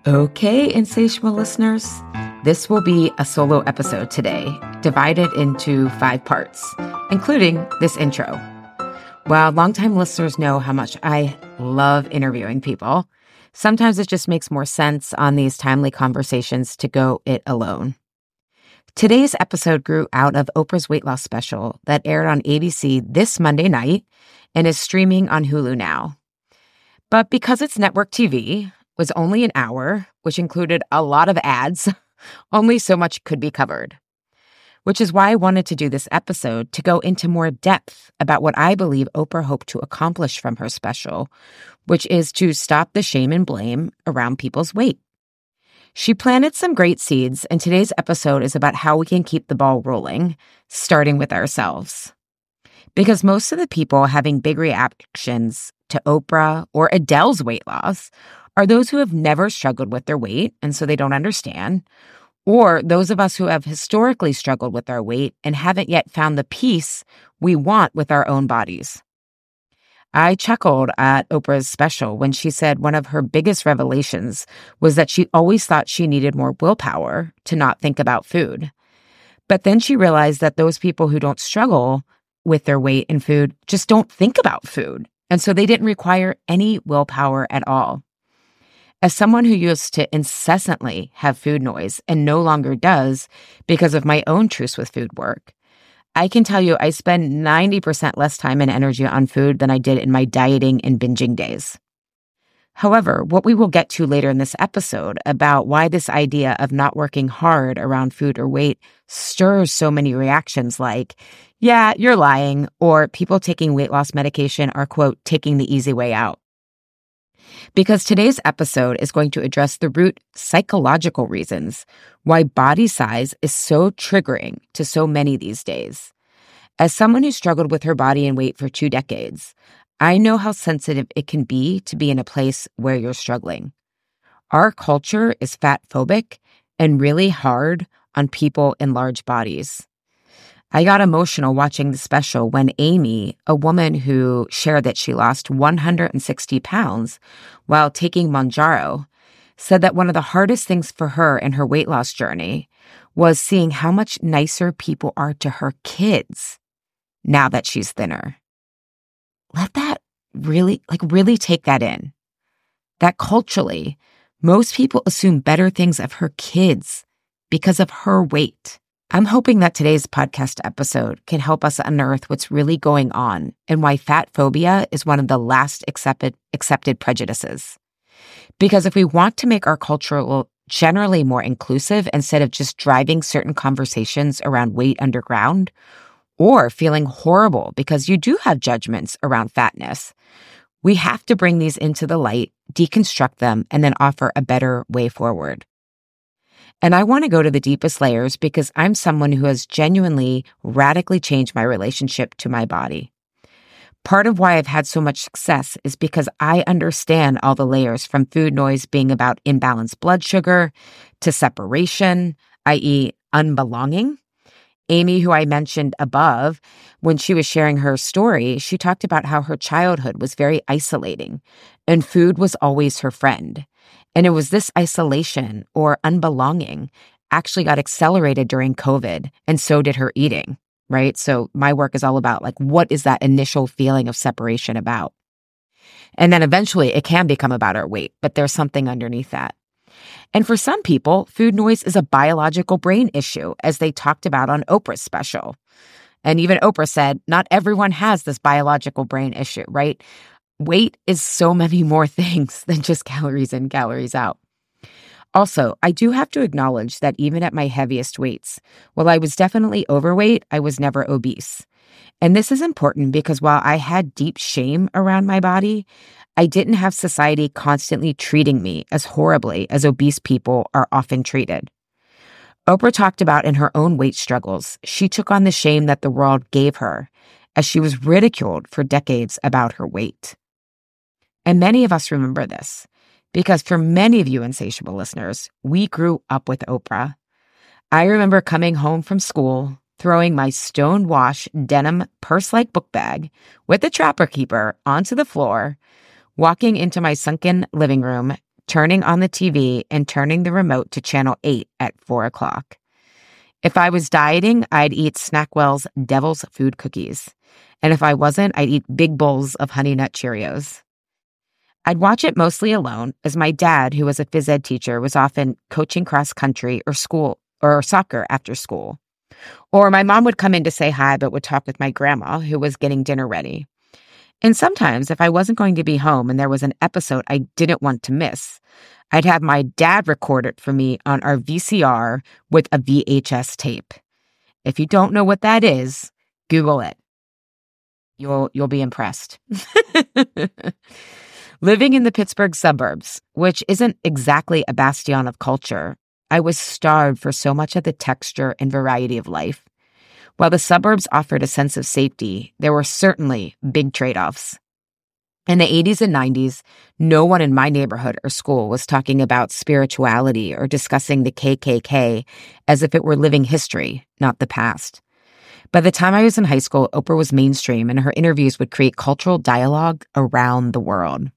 Okay, insatiable listeners, this will be a solo episode today, divided into 5 parts, including this intro. While longtime listeners know how much I love interviewing people, sometimes it just makes more sense on these timely conversations to go it alone. Today's episode grew out of Oprah's weight loss special that aired on ABC this Monday night and is streaming on Hulu now. But because it's network TV, was only an hour, which included a lot of ads, only so much could be covered. Which is why I wanted to do this episode to go into more depth about what I believe Oprah hoped to accomplish from her special, which is to stop the shame and blame around people's weight. She planted some great seeds, and today's episode is about how we can keep the ball rolling, starting with ourselves. Because most of the people having big reactions to Oprah or Adele's weight loss are those who have never struggled with their weight, and so they don't understand, or those of us who have historically struggled with our weight and haven't yet found the peace we want with our own bodies. I chuckled at Oprah's special when she said one of her biggest revelations was that she always thought she needed more willpower to not think about food. But then she realized that those people who don't struggle with their weight and food just don't think about food, and so they didn't require any willpower at all. As someone who used to incessantly have food noise and no longer does because of my own truce with food work, I can tell you I spend 90% less time and energy on food than I did in my dieting and binging days. However, what we will get to later in this episode about why this idea of not working hard around food or weight stirs so many reactions like, yeah, you're lying, or people taking weight loss medication are, quote, taking the easy way out. Because today's episode is going to address the root psychological reasons why body size is so triggering to so many these days. As someone who struggled with her body and weight for 2 decades, I know how sensitive it can be to be in a place where you're struggling. Our culture is fat-phobic and really hard on people in large bodies. I got emotional watching the special when Amy, a woman who shared that she lost 160 pounds while taking Mounjaro, said that one of the hardest things for her in her weight loss journey was seeing how much nicer people are to her kids now that she's thinner. Let that really take that in. That culturally, most people assume better things of her kids because of her weight. I'm hoping that today's podcast episode can help us unearth what's really going on and why fat phobia is one of the last accepted prejudices. Because if we want to make our culture generally more inclusive instead of just driving certain conversations around weight underground or feeling horrible because you do have judgments around fatness, we have to bring these into the light, deconstruct them, and then offer a better way forward. And I want to go to the deepest layers because I'm someone who has genuinely radically changed my relationship to my body. Part of why I've had so much success is because I understand all the layers from food noise being about imbalanced blood sugar to separation, i.e. unbelonging. Amy, who I mentioned above, when she was sharing her story, she talked about how her childhood was very isolating and food was always her friend. And it was this isolation or unbelonging actually got accelerated during COVID, and so did her eating, right? So my work is all about what is that initial feeling of separation about? And then eventually it can become about our weight, but there's something underneath that. And for some people, food noise is a biological brain issue, as they talked about on Oprah's special. And even Oprah said, not everyone has this biological brain issue, right? Weight is so many more things than just calories in, calories out. Also, I do have to acknowledge that even at my heaviest weights, while I was definitely overweight, I was never obese. And this is important because while I had deep shame around my body, I didn't have society constantly treating me as horribly as obese people are often treated. Oprah talked about in her own weight struggles, she took on the shame that the world gave her as she was ridiculed for decades about her weight. And many of us remember this because for many of you insatiable listeners, we grew up with Oprah. I remember coming home from school, throwing my stone-wash denim purse-like book bag with the Trapper Keeper onto the floor, walking into my sunken living room, turning on the TV and turning the remote to channel 8 at 4 o'clock. If I was dieting, I'd eat Snackwell's Devil's Food Cookies. And if I wasn't, I'd eat big bowls of Honey Nut Cheerios. I'd watch it mostly alone, as my dad, who was a phys ed teacher, was often coaching cross country or soccer after school. Or my mom would come in to say hi, but would talk with my grandma, who was getting dinner ready. And sometimes, if I wasn't going to be home and there was an episode I didn't want to miss, I'd have my dad record it for me on our VCR with a VHS tape. If you don't know what that is, Google it. You'll be impressed. Living in the Pittsburgh suburbs, which isn't exactly a bastion of culture, I was starved for so much of the texture and variety of life. While the suburbs offered a sense of safety, there were certainly big trade-offs. In the 80s and 90s, no one in my neighborhood or school was talking about spirituality or discussing the KKK as if it were living history, not the past. By the time I was in high school, Oprah was mainstream and her interviews would create cultural dialogue around the world.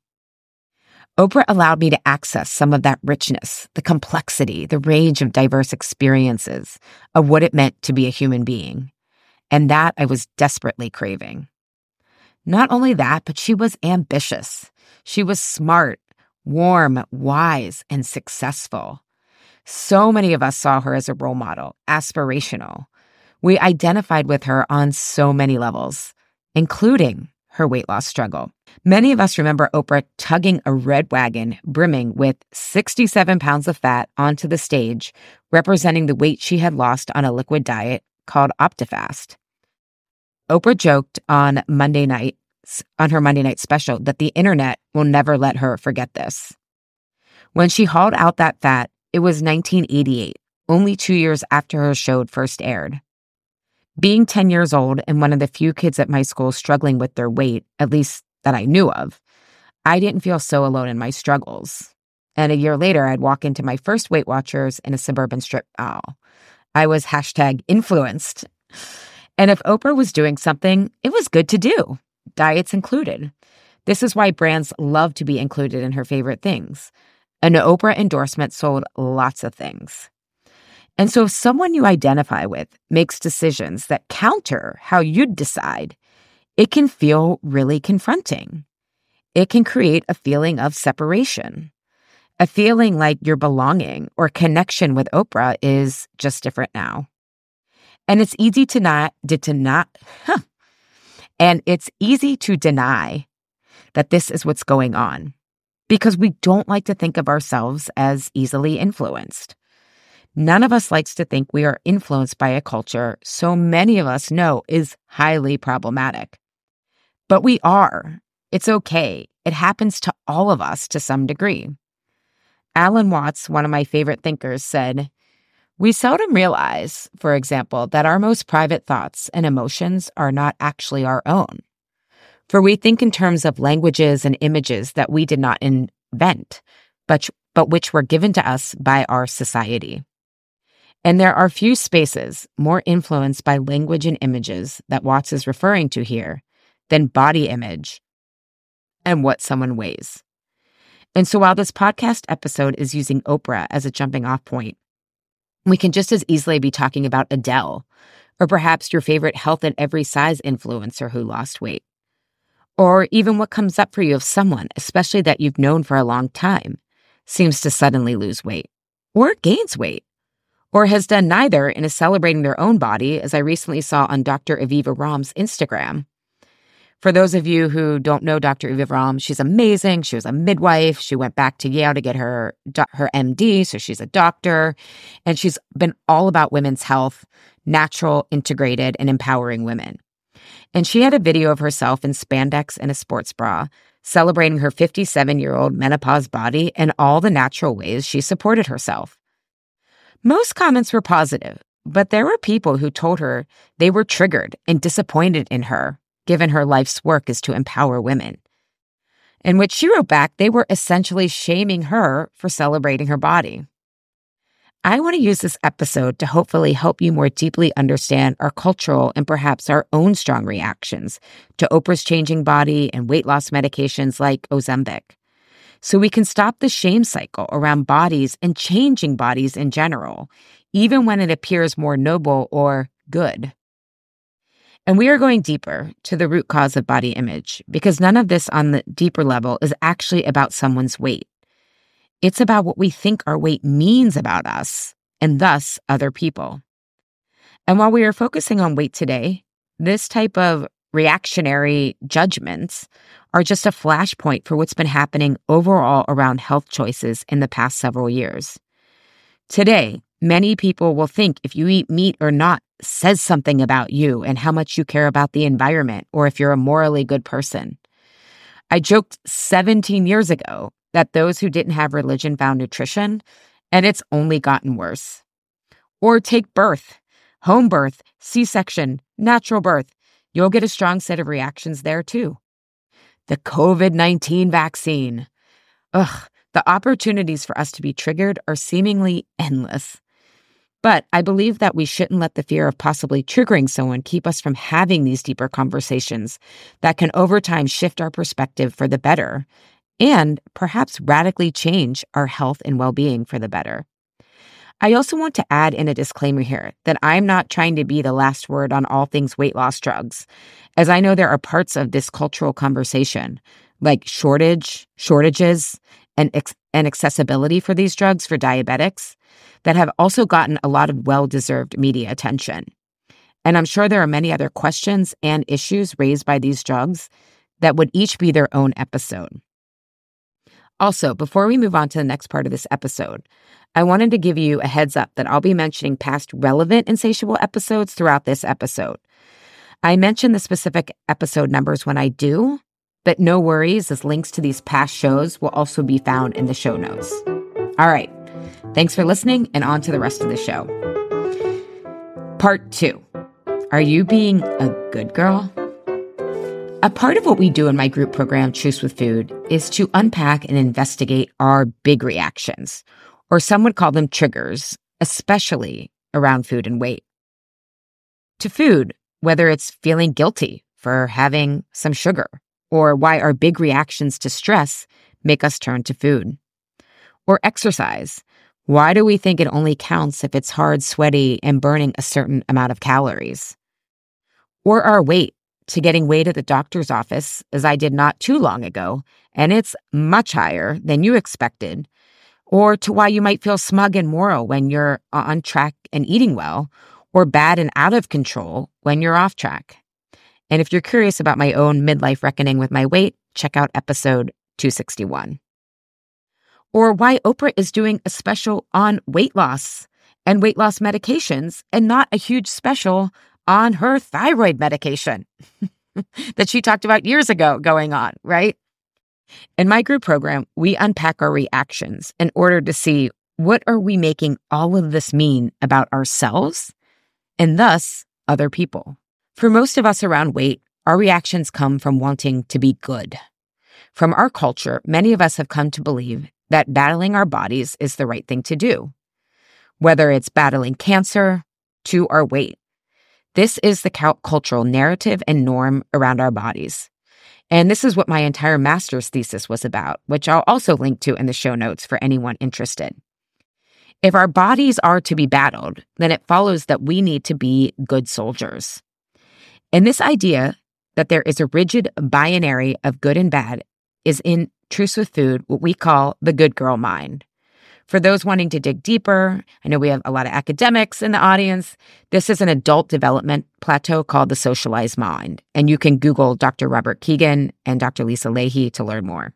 Oprah allowed me to access some of that richness, the complexity, the range of diverse experiences of what it meant to be a human being. And that I was desperately craving. Not only that, but she was ambitious. She was smart, warm, wise, and successful. So many of us saw her as a role model, aspirational. We identified with her on so many levels, including her weight loss struggle. Many of us remember Oprah tugging a red wagon brimming with 67 pounds of fat onto the stage, representing the weight she had lost on a liquid diet called Optifast. Oprah joked on her Monday night special that the internet will never let her forget this. When she hauled out that fat, it was 1988, only 2 years after her show first aired. Being 10 years old and one of the few kids at my school struggling with their weight, at least that I knew of, I didn't feel so alone in my struggles. And a year later, I'd walk into my first Weight Watchers in a suburban strip mall. I was #influenced. And if Oprah was doing something, it was good to do, diets included. This is why brands love to be included in her favorite things. An Oprah endorsement sold lots of things. And so if someone you identify with makes decisions that counter how you'd decide, it can feel really confronting. It can create a feeling of separation, a feeling like your belonging or connection with Oprah is just different now. And it's easy to deny that this is what's going on because we don't like to think of ourselves as easily influenced. None of us likes to think we are influenced by a culture so many of us know is highly problematic. But we are. It's okay. It happens to all of us to some degree. Alan Watts, one of my favorite thinkers, said, "We seldom realize, for example, that our most private thoughts and emotions are not actually our own. For we think in terms of languages and images that we did not invent, but which were given to us by our society. And there are few spaces more influenced by language and images that Watts is referring to here than body image and what someone weighs." And so while this podcast episode is using Oprah as a jumping off point, we can just as easily be talking about Adele, or perhaps your favorite health at every size influencer who lost weight. Or even what comes up for you if someone, especially that you've known for a long time, seems to suddenly lose weight, or gains weight, or has done neither and is celebrating their own body, as I recently saw on Dr. Aviva Romm's Instagram. For those of you who don't know Dr. Aviva Romm, she's amazing. She was a midwife. She went back to Yale to get her MD, so she's a doctor. And she's been all about women's health, natural, integrated, and empowering women. And she had a video of herself in spandex and a sports bra, celebrating her 57-year-old menopause body and all the natural ways she supported herself. Most comments were positive, but there were people who told her they were triggered and disappointed in her, given her life's work is to empower women. In which she wrote back they were essentially shaming her for celebrating her body. I want to use this episode to hopefully help you more deeply understand our cultural and perhaps our own strong reactions to Oprah's changing body and weight loss medications like Ozempic. so we can stop the shame cycle around bodies and changing bodies in general, even when it appears more noble or good. And we are going deeper to the root cause of body image, because none of this on the deeper level is actually about someone's weight. It's about what we think our weight means about us, and thus other people. And while we are focusing on weight today, this type of reactionary judgments are just a flashpoint for what's been happening overall around health choices in the past several years. Today, many people will think if you eat meat or not says something about you and how much you care about the environment, or if you're a morally good person. I joked 17 years ago that those who didn't have religion found nutrition, and it's only gotten worse. Or take birth, home birth, C-section, natural birth. You'll get a strong set of reactions there too. The COVID-19 vaccine. The opportunities for us to be triggered are seemingly endless. But I believe that we shouldn't let the fear of possibly triggering someone keep us from having these deeper conversations that can over time shift our perspective for the better and perhaps radically change our health and well-being for the better. I also want to add in a disclaimer here that I'm not trying to be the last word on all things weight loss drugs, as I know there are parts of this cultural conversation, like shortages, and accessibility for these drugs for diabetics, that have also gotten a lot of well-deserved media attention. And I'm sure there are many other questions and issues raised by these drugs that would each be their own episode. Also, before we move on to the next part of this episode, I wanted to give you a heads up that I'll be mentioning past relevant Insatiable episodes throughout this episode. I mention the specific episode numbers when I do, but no worries, as links to these past shows will also be found in the show notes. All right, thanks for listening, and on to the rest of the show. Part 2. Are you being a good girl? A part of what we do in my group program, Truce with Food, is to unpack and investigate our big reactions, or some would call them triggers, especially around food and weight. To food, whether it's feeling guilty for having some sugar, or why our big reactions to stress make us turn to food. Or exercise. Why do we think it only counts if it's hard, sweaty, and burning a certain amount of calories? Or our weight, to getting weighed at the doctor's office, as I did not too long ago, and it's much higher than you expected. Or to why you might feel smug and moral when you're on track and eating well, or bad and out of control when you're off track. And if you're curious about my own midlife reckoning with my weight, check out episode 261. Or why Oprah is doing a special on weight loss and weight loss medications and not a huge special on her thyroid medication that she talked about years ago going on, right? In my group program, we unpack our reactions in order to see what are we making all of this mean about ourselves and thus other people. For most of us around weight, our reactions come from wanting to be good. From our culture, many of us have come to believe that battling our bodies is the right thing to do, whether it's battling cancer to our weight. This is the cultural narrative and norm around our bodies. And this is what my entire master's thesis was about, which I'll also link to in the show notes for anyone interested. If our bodies are to be battled, then it follows that we need to be good soldiers. And this idea that there is a rigid binary of good and bad is in Truce with Food what we call the good girl mind. For those wanting to dig deeper, I know we have a lot of academics in the audience. This is an adult development plateau called the socialized mind. And you can Google Dr. Robert Keegan and Dr. Lisa Leahy to learn more.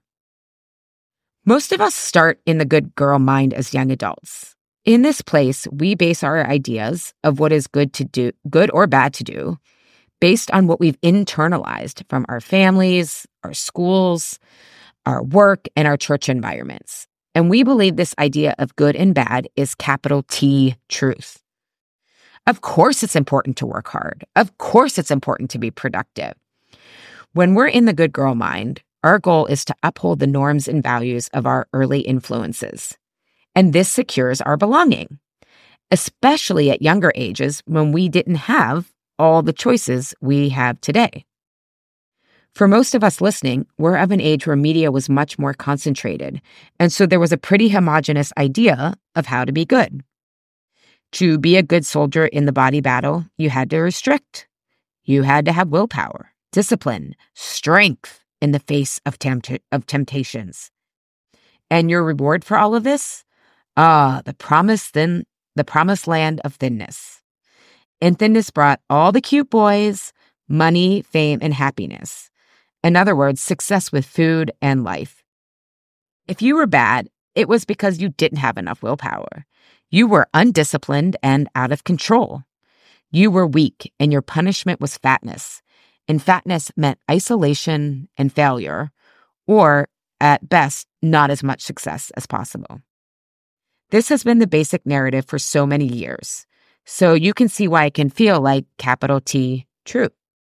Most of us start in the good girl mind as young adults. In this place, we base our ideas of what is good to do, good or bad to do, based on what we've internalized from our families, our schools, our work, and our church environments. And we believe this idea of good and bad is capital T truth. Of course it's important to work hard. Of course it's important to be productive. When we're in the good girl mind, our goal is to uphold the norms and values of our early influences. And this secures our belonging, especially at younger ages when we didn't have all the choices we have today. For most of us listening, we're of an age where media was much more concentrated, and so there was a pretty homogenous idea of how to be good. To be a good soldier in the body battle, you had to restrict. You had to have willpower, discipline, strength in the face of temptations. And your reward for all of this? The promised land of thinness. And thinness brought all the cute boys, money, fame, and happiness. In other words, success with food and life. If you were bad, it was because you didn't have enough willpower. You were undisciplined and out of control. You were weak, and your punishment was fatness. And fatness meant isolation and failure, or at best, not as much success as possible. This has been the basic narrative for so many years. So you can see why it can feel like capital T true.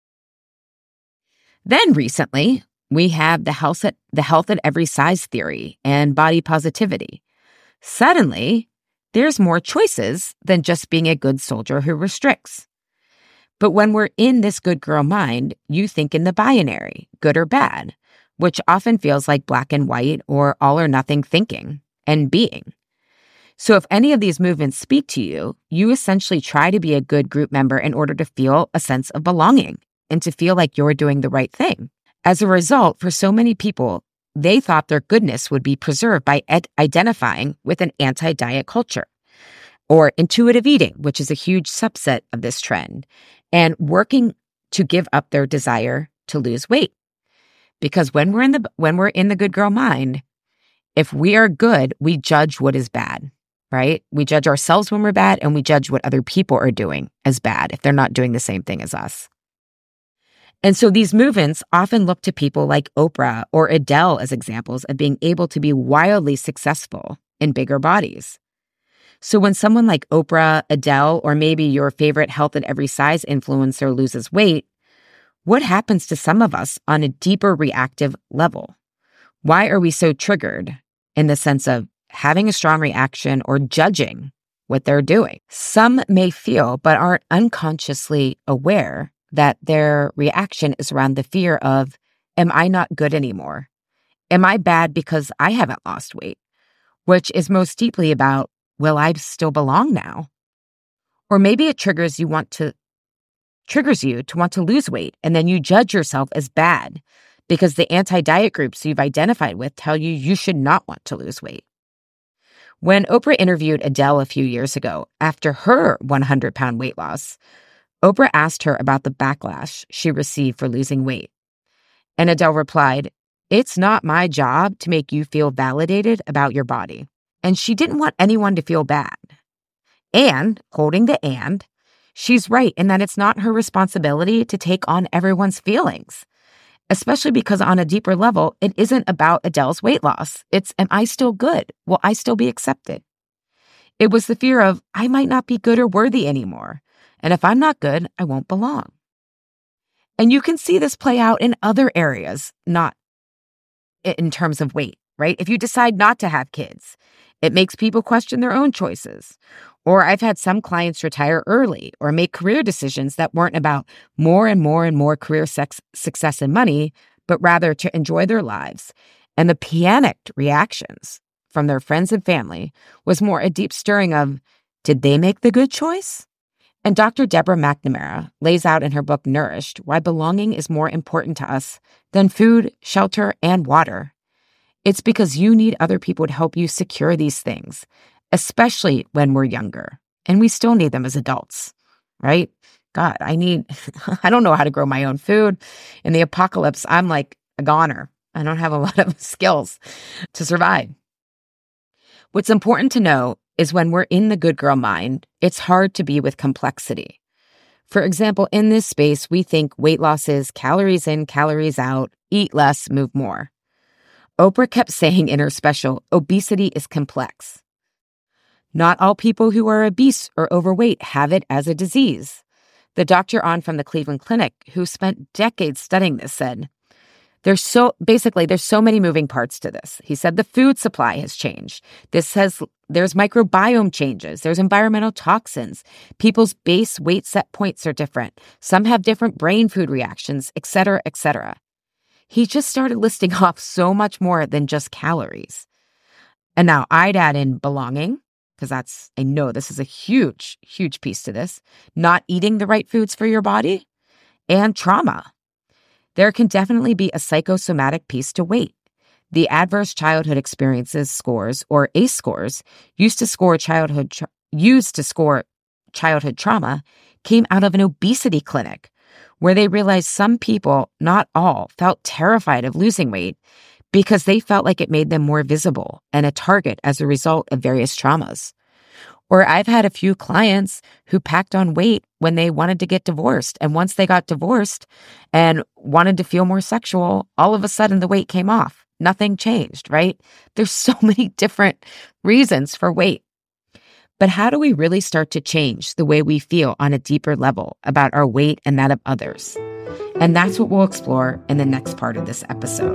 Then recently, we have the health at every size theory and body positivity. Suddenly, there's more choices than just being a good soldier who restricts. But when we're in this good girl mind, you think in the binary, good or bad, which often feels like black and white or all or nothing thinking and being. So if any of these movements speak to you, you essentially try to be a good group member in order to feel a sense of belonging and to feel like you're doing the right thing. As a result, for so many people, they thought their goodness would be preserved by identifying with an anti-diet culture or intuitive eating, which is a huge subset of this trend, and working to give up their desire to lose weight. Because when we're in the good girl mind, if we are good, we judge what is bad, right? We judge ourselves when we're bad, and we judge what other people are doing as bad if they're not doing the same thing as us. And so these movements often look to people like Oprah or Adele as examples of being able to be wildly successful in bigger bodies. So when someone like Oprah, Adele, or maybe your favorite health at every size influencer loses weight, what happens to some of us on a deeper reactive level? Why are we so triggered in the sense of having a strong reaction or judging what they're doing? Some may feel, but aren't unconsciously aware that their reaction is around the fear of, am I not good anymore? Am I bad because I haven't lost weight? Which is most deeply about, will I still belong now? Or maybe it triggers you to want to lose weight, and then you judge yourself as bad because the anti-diet groups you've identified with tell you should not want to lose weight. When Oprah interviewed Adele a few years ago after her 100-pound weight loss, Oprah asked her about the backlash she received for losing weight. And Adele replied, "It's not my job to make you feel validated about your body." And she didn't want anyone to feel bad. And, holding the and, she's right in that it's not her responsibility to take on everyone's feelings, especially because on a deeper level, it isn't about Adele's weight loss. It's, am I still good? Will I still be accepted? It was the fear of, I might not be good or worthy anymore. And if I'm not good, I won't belong. And you can see this play out in other areas, not in terms of weight, right? If you decide not to have kids, it makes people question their own choices. Or I've had some clients retire early or make career decisions that weren't about more and more and more career success and money, but rather to enjoy their lives. And the panicked reactions from their friends and family was more a deep stirring of, did they make the good choice? And Dr. Deborah McNamara lays out in her book Nourished why belonging is more important to us than food, shelter, and water. It's because you need other people to help you secure these things, especially when we're younger. And we still need them as adults, right? God, I don't know how to grow my own food. In the apocalypse, I'm like a goner. I don't have a lot of skills to survive. What's important to know is when we're in the good girl mind, it's hard to be with complexity. For example, in this space, we think weight loss is calories in, calories out, eat less, move more. Oprah kept saying in her special, obesity is complex. Not all people who are obese or overweight have it as a disease. The doctor from the Cleveland Clinic, who spent decades studying this, said, there's so many moving parts to this. He said the food supply has changed. There's microbiome changes. There's environmental toxins. People's base weight set points are different. Some have different brain food reactions, et cetera, et cetera. he just started listing off so much more than just calories. And now I'd add in belonging, because I know this is a huge, huge piece to this, not eating the right foods for your body, and trauma. There can definitely be a psychosomatic piece to weight. The Adverse Childhood Experiences scores, or ACE scores, used to score childhood trauma, came out of an obesity clinic where they realized some people, not all, felt terrified of losing weight because they felt like it made them more visible and a target as a result of various traumas. Or I've had a few clients who packed on weight when they wanted to get divorced. And once they got divorced and wanted to feel more sexual, all of a sudden the weight came off. Nothing changed, right? There's so many different reasons for weight. But how do we really start to change the way we feel on a deeper level about our weight and that of others? And that's what we'll explore in the next part of this episode.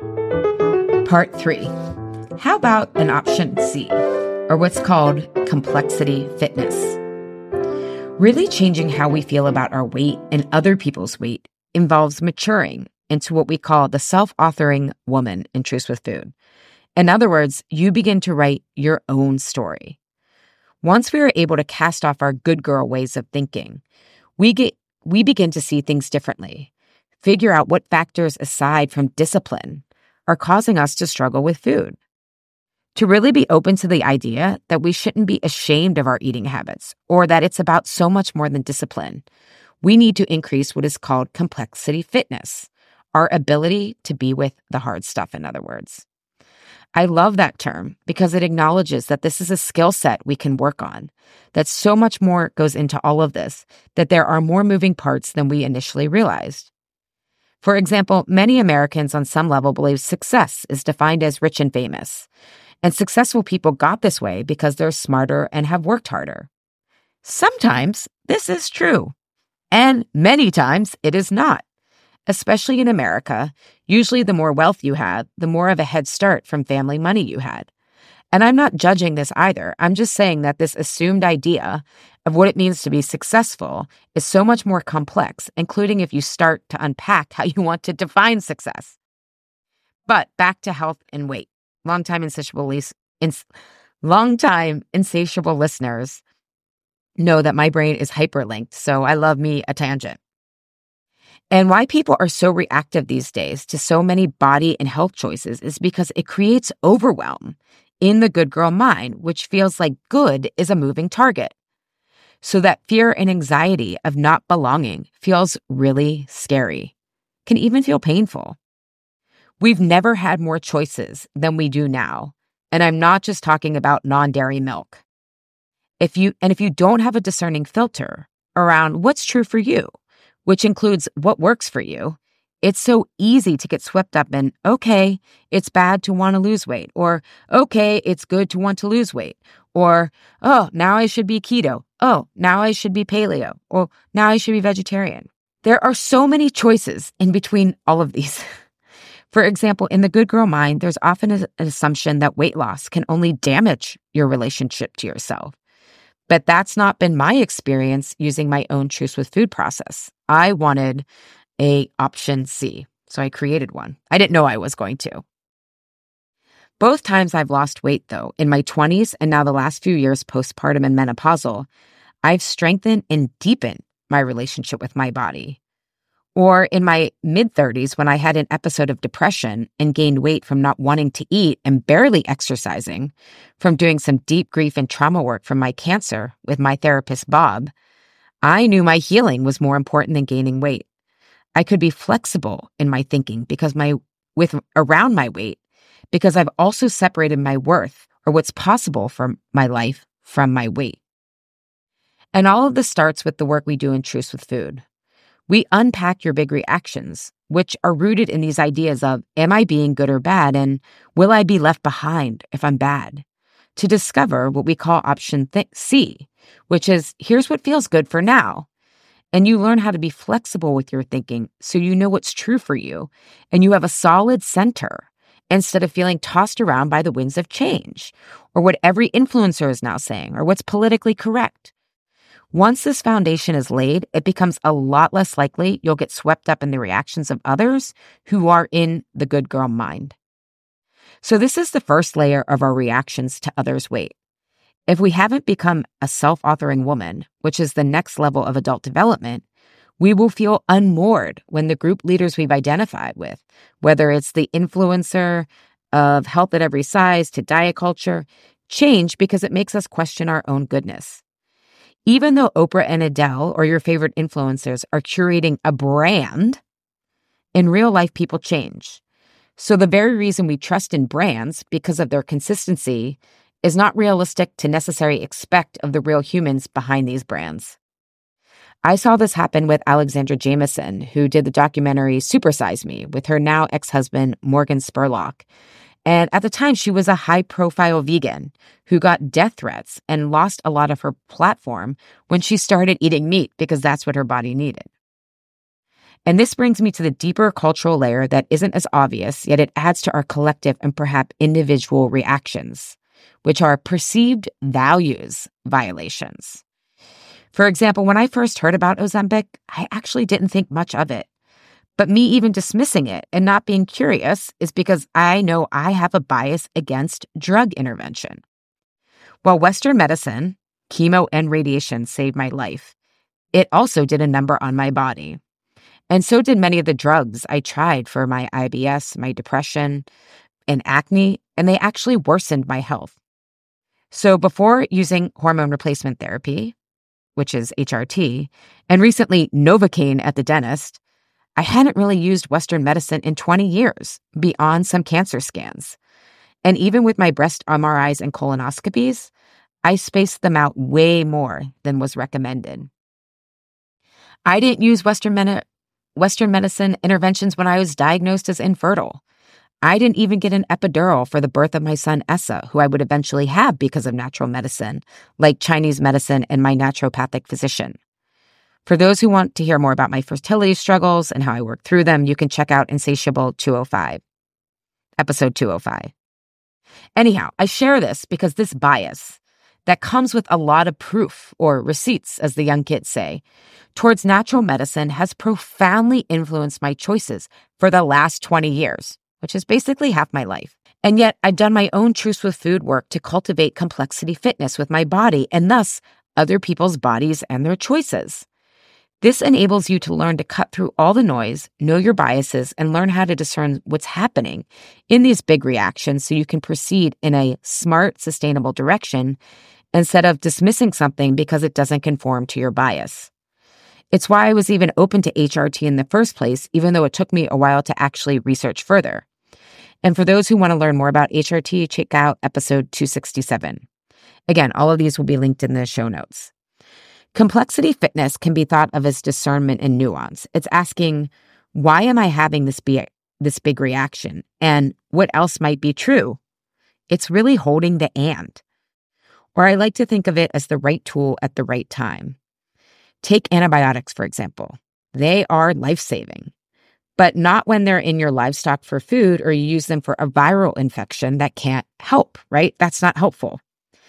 Part 3. How about an option C, or what's called complexity fitness? Really changing how we feel about our weight and other people's weight involves maturing into what we call the self-authoring woman in Truths with Food. In other words, you begin to write your own story. Once we are able to cast off our good girl ways of thinking, we begin to see things differently, figure out what factors aside from discipline are causing us to struggle with food. To really be open to the idea that we shouldn't be ashamed of our eating habits or that it's about so much more than discipline, we need to increase what is called complexity fitness, our ability to be with the hard stuff, in other words. I love that term because it acknowledges that this is a skill set we can work on, that so much more goes into all of this, that there are more moving parts than we initially realized. For example, many Americans on some level believe success is defined as rich and famous, and successful people got this way because they're smarter and have worked harder. Sometimes this is true, and many times it is not. Especially in America, usually the more wealth you have, the more of a head start from family money you had. And I'm not judging this either. I'm just saying that this assumed idea of what it means to be successful is so much more complex, including if you start to unpack how you want to define success. But back to health and weight. Longtime insatiable listeners know that my brain is hyperlinked, so I love me a tangent. And why people are so reactive these days to so many body and health choices is because it creates overwhelm in the good girl mind, which feels like good is a moving target. So that fear and anxiety of not belonging feels really scary, can even feel painful. We've never had more choices than we do now. And I'm not just talking about non-dairy milk. If you don't have a discerning filter around what's true for you, which includes what works for you, it's so easy to get swept up in, okay, it's bad to want to lose weight, or okay, it's good to want to lose weight, or, oh, now I should be keto, oh, now I should be paleo, or now I should be vegetarian. There are so many choices in between all of these. For example, in the good girl mind, there's often an assumption that weight loss can only damage your relationship to yourself. But that's not been my experience using my own Truths with Food process. I wanted a option C, so I created one. I didn't know I was going to. Both times I've lost weight, though, in my 20s and now the last few years postpartum and menopausal, I've strengthened and deepened my relationship with my body. Or in my mid-30s, when I had an episode of depression and gained weight from not wanting to eat and barely exercising, from doing some deep grief and trauma work from my cancer with my therapist, Bob, I knew my healing was more important than gaining weight. I could be flexible in my thinking around my weight because I've also separated my worth or what's possible for my life from my weight. And all of this starts with the work we do in Truths with Food. We unpack your big reactions, which are rooted in these ideas of, am I being good or bad, and will I be left behind if I'm bad? To discover what we call option C, which is, here's what feels good for now. And you learn how to be flexible with your thinking so you know what's true for you, and you have a solid center instead of feeling tossed around by the winds of change, or what every influencer is now saying, or what's politically correct. Once this foundation is laid, it becomes a lot less likely you'll get swept up in the reactions of others who are in the good girl mind. So this is the first layer of our reactions to others' weight. If we haven't become a self-authoring woman, which is the next level of adult development, we will feel unmoored when the group leaders we've identified with, whether it's the influencer of health at every size to diet culture, change because it makes us question our own goodness. Even though Oprah and Adele or your favorite influencers are curating a brand, in real life people change. So the very reason we trust in brands because of their consistency is not realistic to necessarily expect of the real humans behind these brands. I saw this happen with Alexandra Jamieson, who did the documentary Supersize Me with her now ex-husband, Morgan Spurlock. And at the time, she was a high-profile vegan who got death threats and lost a lot of her platform when she started eating meat because that's what her body needed. And this brings me to the deeper cultural layer that isn't as obvious, yet it adds to our collective and perhaps individual reactions, which are perceived values violations. For example, when I first heard about Ozempic, I actually didn't think much of it. But me even dismissing it and not being curious is because I know I have a bias against drug intervention. While Western medicine, chemo and radiation saved my life, it also did a number on my body. And so did many of the drugs I tried for my IBS, my depression, and acne, and they actually worsened my health. So before using hormone replacement therapy, which is HRT, and recently Novocaine at the dentist, I hadn't really used Western medicine in 20 years, beyond some cancer scans. And even with my breast MRIs and colonoscopies, I spaced them out way more than was recommended. I didn't use Western medicine interventions when I was diagnosed as infertile. I didn't even get an epidural for the birth of my son, Essa, who I would eventually have because of natural medicine, like Chinese medicine and my naturopathic physician. For those who want to hear more about my fertility struggles and how I worked through them, you can check out Insatiable 205, episode 205. Anyhow, I share this because this bias that comes with a lot of proof, or receipts, as the young kids say, towards natural medicine has profoundly influenced my choices for the last 20 years. Which is basically half my life. And yet I've done my own Truths with Food work to cultivate complexity fitness with my body and thus other people's bodies and their choices. This enables you to learn to cut through all the noise, know your biases, and learn how to discern what's happening in these big reactions so you can proceed in a smart, sustainable direction instead of dismissing something because it doesn't conform to your bias. It's why I was even open to HRT in the first place, even though it took me a while to actually research further. And for those who want to learn more about HRT, check out episode 267. Again, all of these will be linked in the show notes. Complexity fitness can be thought of as discernment and nuance. It's asking, why am I having this big reaction? And what else might be true? It's really holding the and. Or I like to think of it as the right tool at the right time. Take antibiotics, for example. They are life-saving, but not when they're in your livestock for food or you use them for a viral infection that can't help, right? That's not helpful.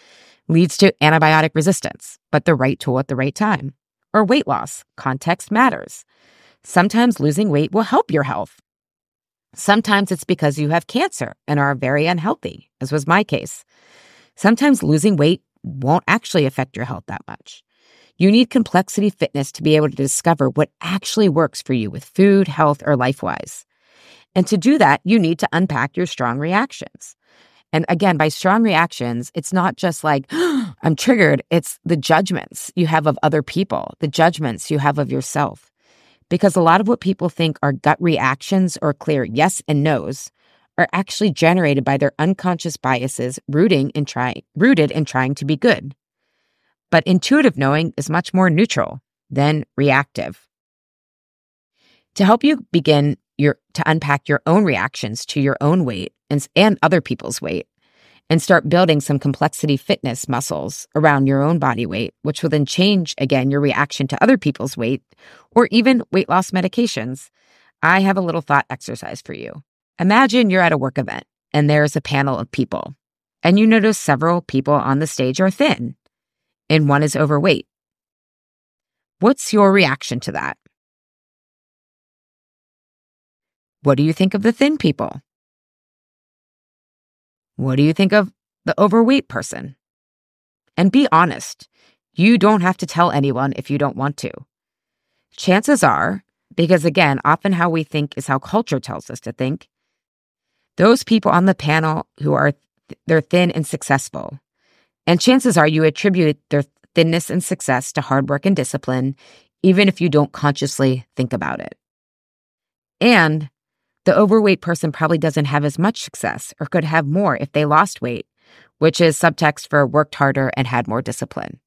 Leads to antibiotic resistance, but the right tool at the right time. Or weight loss. Context matters. Sometimes losing weight will help your health. Sometimes it's because you have cancer and are very unhealthy, as was my case. Sometimes losing weight won't actually affect your health that much. You need complexity fitness to be able to discover what actually works for you with food, health, or life-wise. And to do that, you need to unpack your strong reactions. And again, by strong reactions, it's not just like, I'm triggered. It's the judgments you have of other people, the judgments you have of yourself. Because a lot of what people think are gut reactions or clear yes and no's are actually generated by their unconscious biases rooted in trying to be good. But intuitive knowing is much more neutral than reactive. To help you begin to unpack your own reactions to your own weight and other people's weight, and start building some complexity fitness muscles around your own body weight, which will then change, again, your reaction to other people's weight or even weight loss medications, I have a little thought exercise for you. Imagine you're at a work event and there's a panel of people, and you notice several people on the stage are thin and one is overweight. What's your reaction to that? What do you think of the thin people? What do you think of the overweight person? And be honest. You don't have to tell anyone if you don't want to. Chances are, because again, often how we think is how culture tells us to think, those people on the panel who are they're thin and successful. And chances are you attribute their thinness and success to hard work and discipline, even if you don't consciously think about it. And the overweight person probably doesn't have as much success or could have more if they lost weight, which is subtext for worked harder and had more discipline.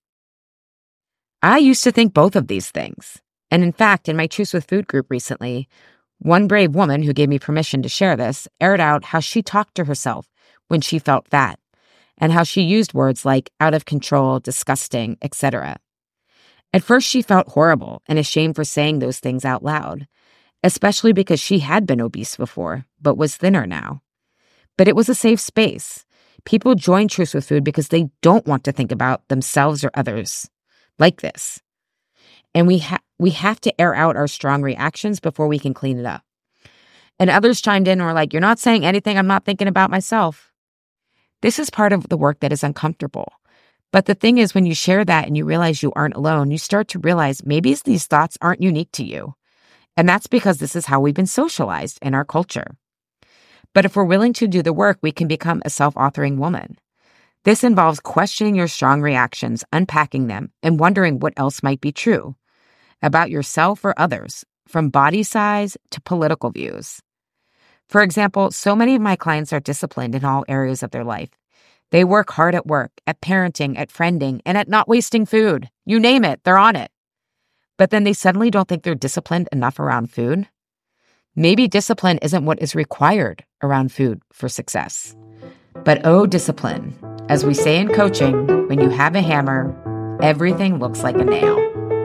I used to think both of these things. And in fact, in my Truths with Food group recently, one brave woman who gave me permission to share this aired out how she talked to herself when she felt fat and how she used words like out of control, disgusting, etc. At first, she felt horrible and ashamed for saying those things out loud, especially because she had been obese before, but was thinner now. But it was a safe space. People join Truths with Food because they don't want to think about themselves or others like this. And we have to air out our strong reactions before we can clean it up. And others chimed in and were like, you're not saying anything I'm not thinking about myself. This is part of the work that is uncomfortable. But the thing is, when you share that and you realize you aren't alone, you start to realize maybe these thoughts aren't unique to you. And that's because this is how we've been socialized in our culture. But if we're willing to do the work, we can become a self-authoring woman. This involves questioning your strong reactions, unpacking them, and wondering what else might be true about yourself or others, from body size to political views. For example, so many of my clients are disciplined in all areas of their life. They work hard at work, at parenting, at friending, and at not wasting food. You name it, they're on it. But then they suddenly don't think they're disciplined enough around food. Maybe discipline isn't what is required around food for success. But oh, discipline. As we say in coaching, when you have a hammer, everything looks like a nail.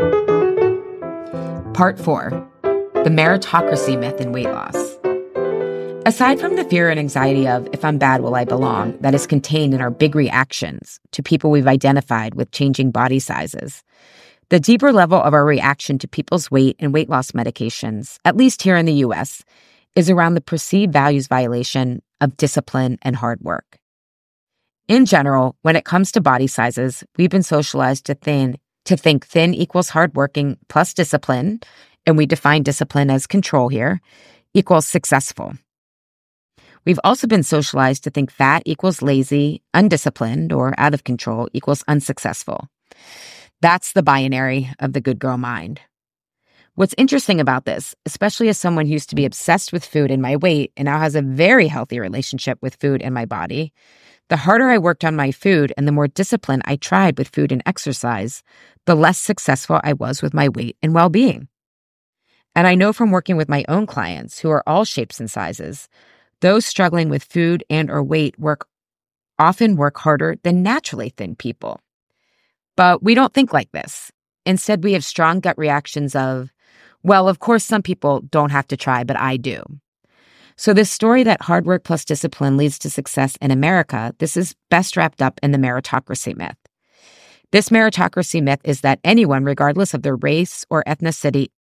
Part 4, the meritocracy myth in weight loss. Aside from the fear and anxiety of, if I'm bad, will I belong, that is contained in our big reactions to people we've identified with changing body sizes, the deeper level of our reaction to people's weight and weight loss medications, at least here in the US, is around the perceived values violation of discipline and hard work. In general, when it comes to body sizes, we've been socialized to think thin equals hardworking plus discipline, and we define discipline as control here, equals successful. We've also been socialized to think fat equals lazy, undisciplined, or out of control equals unsuccessful. That's the binary of the good girl mind. What's interesting about this, especially as someone who used to be obsessed with food and my weight and now has a very healthy relationship with food and my body, the harder I worked on my food and the more discipline I tried with food and exercise, the less successful I was with my weight and well-being. And I know from working with my own clients who are all shapes and sizes, those struggling with food and or weight often work harder than naturally thin people. But we don't think like this. Instead, we have strong gut reactions of, well, of course, some people don't have to try, but I do. So this story that hard work plus discipline leads to success in America, this is best wrapped up in the meritocracy myth. This meritocracy myth is that anyone, regardless of their race or ethnicity,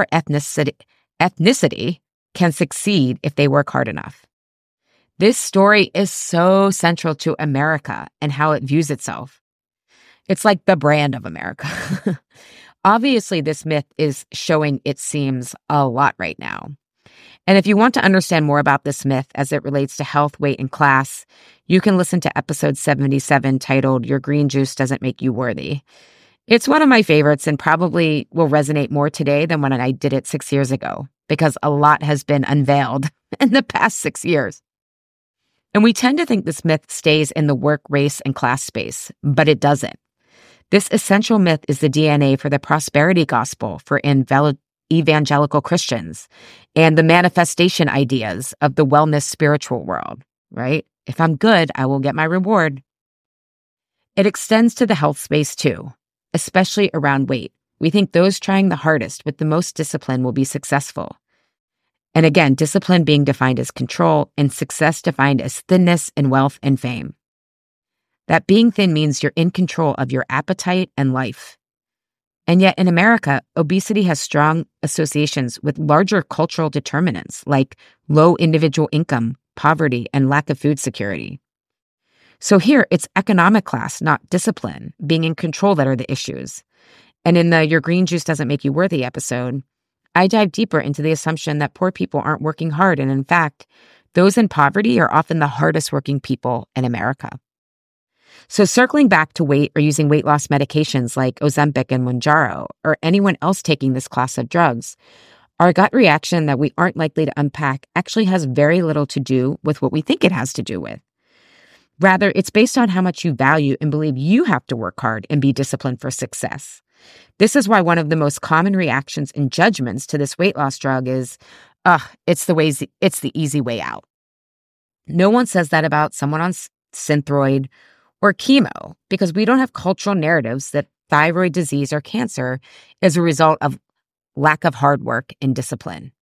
can succeed if they work hard enough. This story is so central to America and how it views itself. It's like the brand of America. Obviously, this myth is showing its seams a lot right now. And if you want to understand more about this myth as it relates to health, weight, and class, you can listen to episode 77 titled Your Green Juice Doesn't Make You Worthy. It's one of my favorites and probably will resonate more today than when I did it 6 years ago, because a lot has been unveiled in the past 6 years. And we tend to think this myth stays in the work, race, and class space, but it doesn't. This essential myth is the DNA for the prosperity gospel for evangelical Christians and the manifestation ideas of the wellness spiritual world, right? If I'm good, I will get my reward. It extends to the health space too, especially around weight. We think those trying the hardest with the most discipline will be successful. And again, discipline being defined as control and success defined as thinness and wealth and fame. That being thin means you're in control of your appetite and life. And yet in America, obesity has strong associations with larger cultural determinants like low individual income, poverty, and lack of food security. So here, it's economic class, not discipline, being in control that are the issues. And in the Your Green Juice Doesn't Make You Worthy episode, I dive deeper into the assumption that poor people aren't working hard. And in fact, those in poverty are often the hardest working people in America. So circling back to weight or using weight loss medications like Ozempic and Mounjaro, or anyone else taking this class of drugs, our gut reaction that we aren't likely to unpack actually has very little to do with what we think it has to do with. Rather, it's based on how much you value and believe you have to work hard and be disciplined for success. This is why one of the most common reactions and judgments to this weight loss drug is, it's the easy way out. No one says that about someone on Synthroid or chemo, because we don't have cultural narratives that thyroid disease or cancer is a result of lack of hard work and discipline.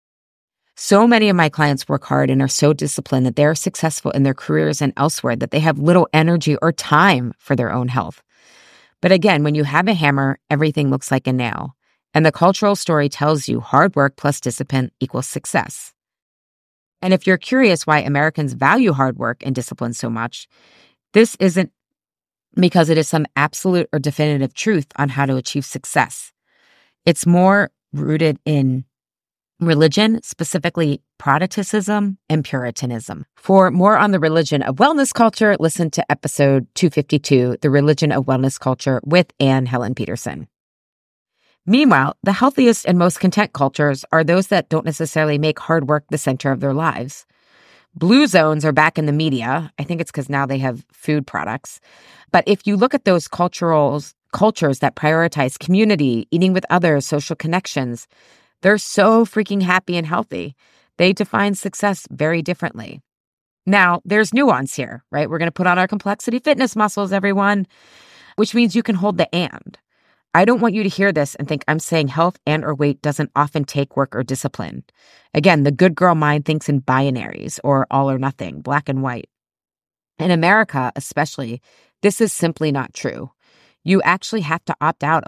So many of my clients work hard and are so disciplined that they're successful in their careers and elsewhere that they have little energy or time for their own health. But again, when you have a hammer, everything looks like a nail. And the cultural story tells you hard work plus discipline equals success. And if you're curious why Americans value hard work and discipline so much, this isn't because it is some absolute or definitive truth on how to achieve success. It's more rooted in religion, specifically Protestantism and Puritanism. For more on the religion of wellness culture, listen to episode 252, The Religion of Wellness Culture with Anne Helen Peterson. Meanwhile, the healthiest and most content cultures are those that don't necessarily make hard work the center of their lives. Blue zones are back in the media. I think it's because now they have food products. But if you look at those cultures that prioritize community, eating with others, social connections, they're so freaking happy and healthy. They define success very differently. Now, there's nuance here, right? We're going to put on our complexity fitness muscles, everyone, which means you can hold the and. I don't want you to hear this and think I'm saying health and or weight doesn't often take work or discipline. Again, the good girl mind thinks in binaries or all or nothing, black and white. In America, especially, this is simply not true. You actually have to opt out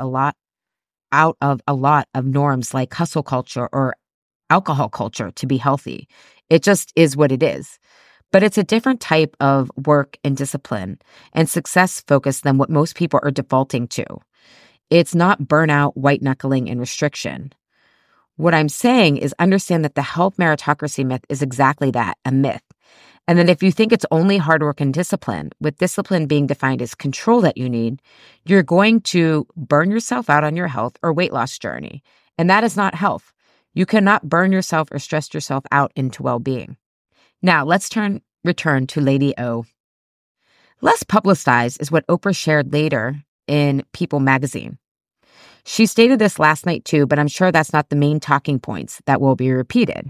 of a lot of norms like hustle culture or alcohol culture to be healthy. It just is what it is. But it's a different type of work and discipline and success focus than what most people are defaulting to. It's not burnout, white knuckling, and restriction. What I'm saying is understand that the health meritocracy myth is exactly that, a myth. And that if you think it's only hard work and discipline, with discipline being defined as control that you need, you're going to burn yourself out on your health or weight loss journey. And that is not health. You cannot burn yourself or stress yourself out into well-being. Now, let's return to Lady O. Less publicized is what Oprah shared later in People magazine. She stated this last night too, but I'm sure that's not the main talking points that will be repeated.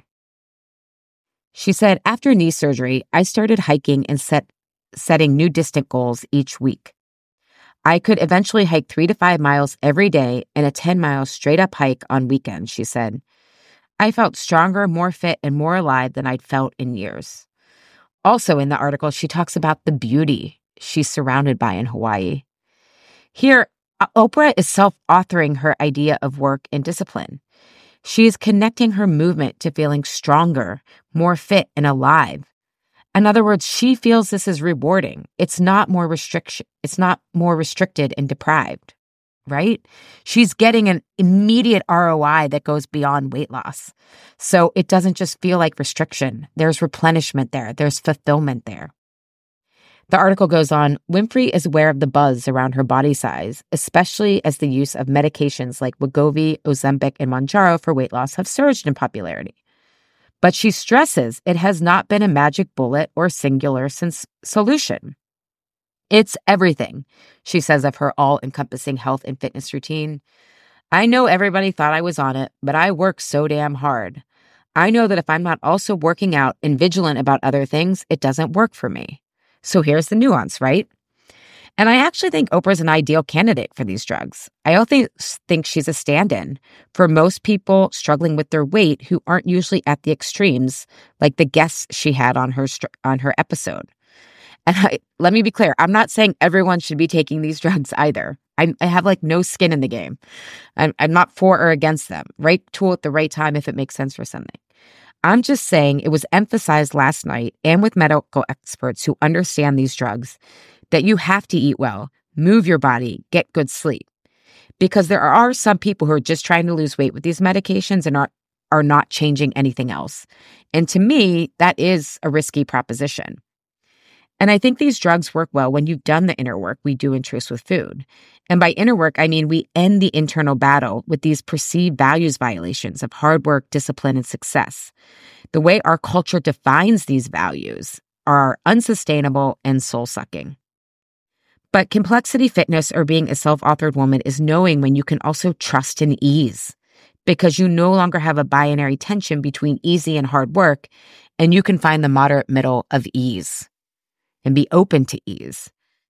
She said, after knee surgery, I started hiking and setting new distant goals each week. I could eventually hike 3 to 5 miles every day and a 10-mile straight-up hike on weekends, she said. I felt stronger, more fit, and more alive than I'd felt in years. Also in the article, she talks about the beauty she's surrounded by in Hawaii. Here, Oprah is self-authoring her idea of work and discipline. She is connecting her movement to feeling stronger, more fit, and alive. In other words, she feels this is rewarding. It's not more restriction. It's not more restricted and deprived, right? She's getting an immediate ROI that goes beyond weight loss. So it doesn't just feel like restriction. There's replenishment there. There's fulfillment there. The article goes on, Winfrey is aware of the buzz around her body size, especially as the use of medications like Wegovy, Ozempic, and Mounjaro for weight loss have surged in popularity. But she stresses it has not been a magic bullet or singular solution. It's everything, she says of her all-encompassing health and fitness routine. I know everybody thought I was on it, but I work so damn hard. I know that if I'm not also working out and vigilant about other things, it doesn't work for me. So here's the nuance, right? And I actually think Oprah's an ideal candidate for these drugs. I also think she's a stand-in for most people struggling with their weight who aren't usually at the extremes, like the guests she had on her episode. And let me be clear, I'm not saying everyone should be taking these drugs either. I have like no skin in the game. I'm not for or against them. Right tool at the right time if it makes sense for something. I'm just saying it was emphasized last night and with medical experts who understand these drugs that you have to eat well, move your body, get good sleep. Because there are some people who are just trying to lose weight with these medications and are not changing anything else. And to me, that is a risky proposition. And I think these drugs work well when you've done the inner work we do in Truths with Food. And by inner work, I mean we end the internal battle with these perceived values violations of hard work, discipline, and success. The way our culture defines these values are unsustainable and soul-sucking. But complexity fitness, or being a self-authored woman, is knowing when you can also trust in ease, because you no longer have a binary tension between easy and hard work, and you can find the moderate middle of ease and be open to ease.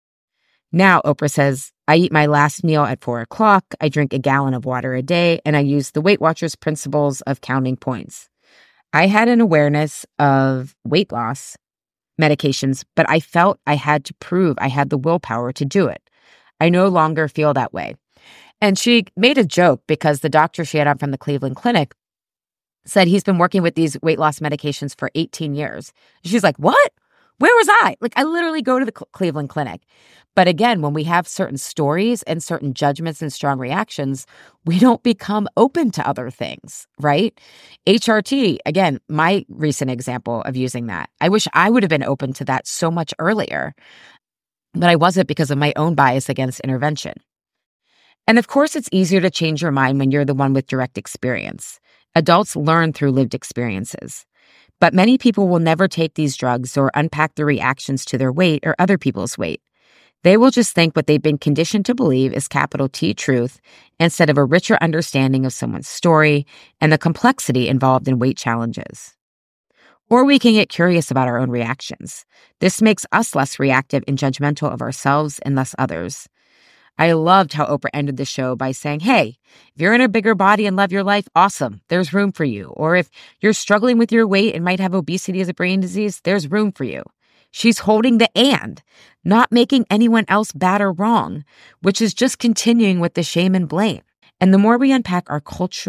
Now, Oprah says, I eat my last meal at 4 o'clock, I drink a gallon of water a day, and I use the Weight Watchers principles of counting points. I had an awareness of weight loss medications, but I felt I had to prove I had the willpower to do it. I no longer feel that way. And she made a joke because the doctor she had on from the Cleveland Clinic said he's been working with these weight loss medications for 18 years. She's like, what? Where was I? Like, I literally go to the Cleveland Clinic. But again, when we have certain stories and certain judgments and strong reactions, we don't become open to other things, right? HRT, again, my recent example of using that. I wish I would have been open to that so much earlier, but I wasn't because of my own bias against intervention. And of course, it's easier to change your mind when you're the one with direct experience. Adults learn through lived experiences. But many people will never take these drugs or unpack their reactions to their weight or other people's weight. They will just think what they've been conditioned to believe is capital T truth instead of a richer understanding of someone's story and the complexity involved in weight challenges. Or we can get curious about our own reactions. This makes us less reactive and judgmental of ourselves and thus others. I loved how Oprah ended the show by saying, hey, if you're in a bigger body and love your life, awesome, there's room for you. Or if you're struggling with your weight and might have obesity as a brain disease, there's room for you. She's holding the and, not making anyone else bad or wrong, which is just continuing with the shame and blame. And the more we unpack our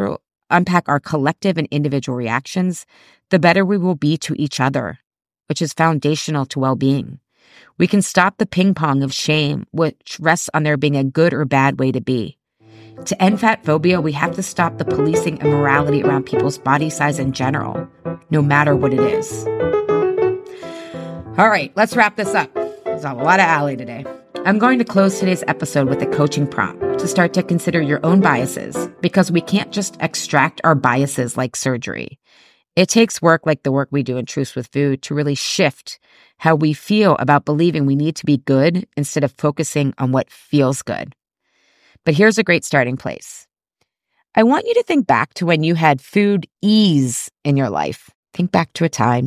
collective and individual reactions, the better we will be to each other, which is foundational to well-being. We can stop the ping pong of shame, which rests on there being a good or bad way to be. To end fat phobia, we have to stop the policing and morality around people's body size in general, no matter what it is. All right, let's wrap this up. There's a lot of Allie today. I'm going to close today's episode with a coaching prompt to start to consider your own biases, because we can't just extract our biases like surgery. It takes work like the work we do in Truths with Food to really shift how we feel about believing we need to be good instead of focusing on what feels good. But here's a great starting place. I want you to think back to when you had food ease in your life. Think back to a time.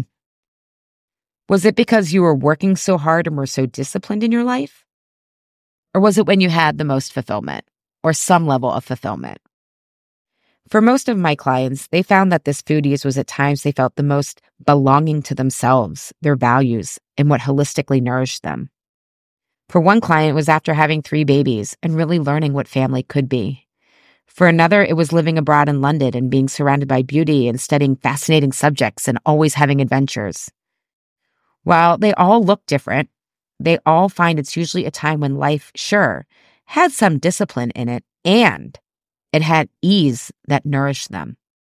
Was it because you were working so hard and were so disciplined in your life? Or was it when you had the most fulfillment or some level of fulfillment? For most of my clients, they found that this food ease was at times they felt the most belonging to themselves, their values, and what holistically nourished them. For one client, it was after having 3 babies and really learning what family could be. For another, it was living abroad in London and being surrounded by beauty and studying fascinating subjects and always having adventures. While they all look different, they all find it's usually a time when life, sure, had some discipline in it and it had ease that nourished them.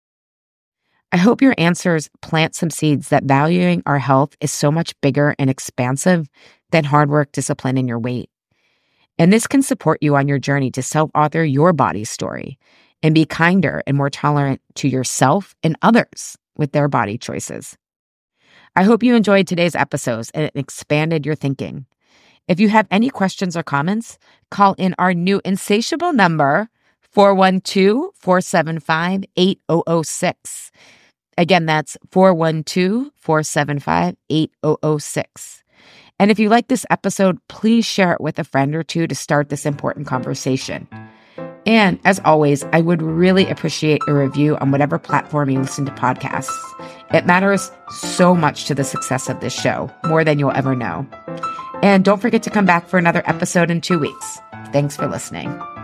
I hope your answers plant some seeds that valuing our health is so much bigger and expansive than hard work, discipline, and your weight. And this can support you on your journey to self-author your body's story and be kinder and more tolerant to yourself and others with their body choices. I hope you enjoyed today's episodes and it expanded your thinking. If you have any questions or comments, call in our new insatiable number, 412-475-8006. Again, that's 412-475-8006. And if you like this episode, please share it with a friend or two to start this important conversation. And as always, I would really appreciate a review on whatever platform you listen to podcasts. It matters so much to the success of this show, more than you'll ever know. And don't forget to come back for another episode in 2 weeks. Thanks for listening.